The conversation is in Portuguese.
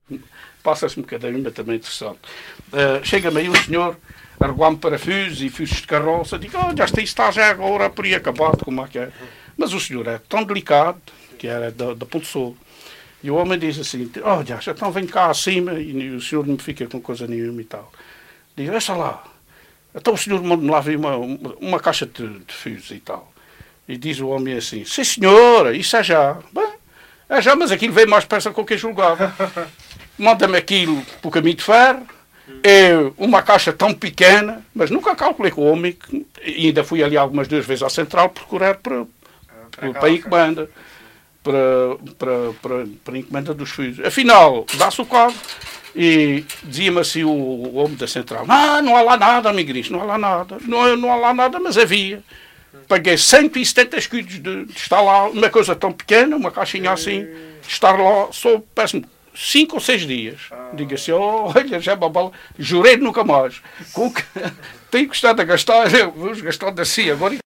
Passa-se um bocadinho, mas também interessante. Chega-me aí um senhor a regular-me parafusos e fios de carroça. Digo, olha, isto está já agora por aí acabado, como é que é? Mas o senhor é tão delicado, que era da Ponte Sul. E o homem diz assim, olha, então vem cá acima, e o senhor não me fica com coisa nenhuma e tal. Digo, deixa lá. Então o senhor manda-me lá vir uma caixa de fios e tal. E diz o homem assim, sim senhora, isso é já. Bem, é já, mas aquilo veio mais depressa com o que eu julgava. Manda-me aquilo para o caminho de ferro, uma caixa tão pequena, mas nunca calculei com o homem, e ainda fui ali algumas 2 vezes à central procurar para a encomenda, para a encomenda dos fios. Afinal, dá-se o cabo, e dizia-me assim o homem da central, não há lá nada, amiguinhos, não há lá nada, não há lá nada, mas havia. Paguei 170 escudos de estar lá, uma coisa tão pequena, uma caixinha assim, de estar lá, só, parece-me, 5 ou 6 dias. Digo assim, olha, já babala, jurei nunca mais. Tenho gostado de gastar, vamos gastar assim agora.